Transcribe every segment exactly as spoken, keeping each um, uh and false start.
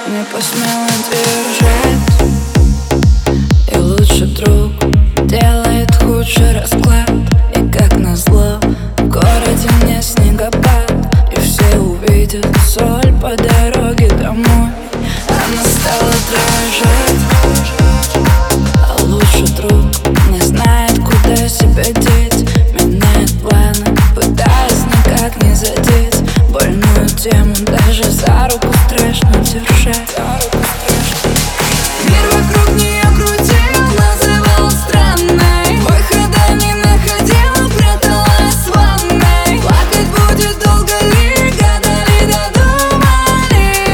не посмела держать. И лучший друг делает худший расклад. И как назло в городе не снегопад, и все увидят соль по дороге домой. Она стала дрожать, а лучший друг не знает, куда себя деть. Меняет планы, пытаясь никак не задеть больную тему, даже за руку страшно держать. Мир вокруг нее крутил, называл странной, выхода не находила, пряталась в ванной. Плакать будет долго ли, гадали, додумали.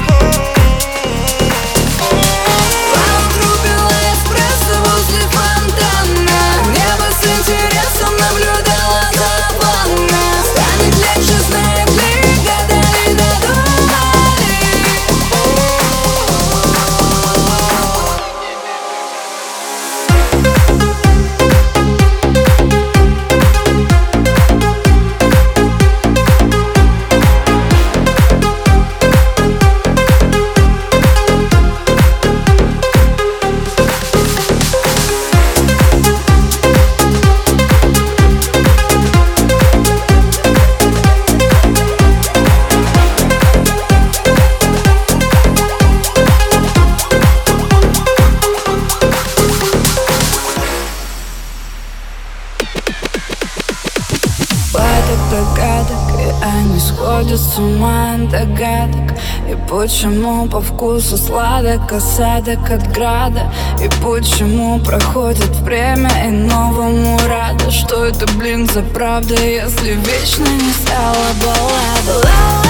Поутру пила эспрессо возле фонтана, небо с интересом наблюдала за планом. Станет легче, знает ли, гадали, додумали. Догадок, и они сходят с ума от догадок. И почему по вкусу сладок осадок от града? И почему проходит время и новому рада? Что это, блин, за правда, если вечно не стала баллада?